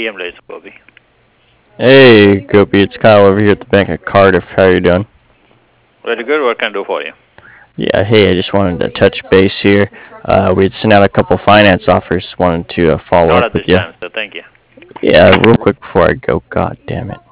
TM Laser, Bobby. Hey, Gopi, it's Kyle over here at the Bank of Cardiff. How are you doing? Very good. What can I do for you? Yeah, hey, I just wanted to touch base here. We'd sent out a couple finance offers. Wanted to follow Not up at this with you. time, sir. Thank you. Yeah, real quick before I go. God damn it.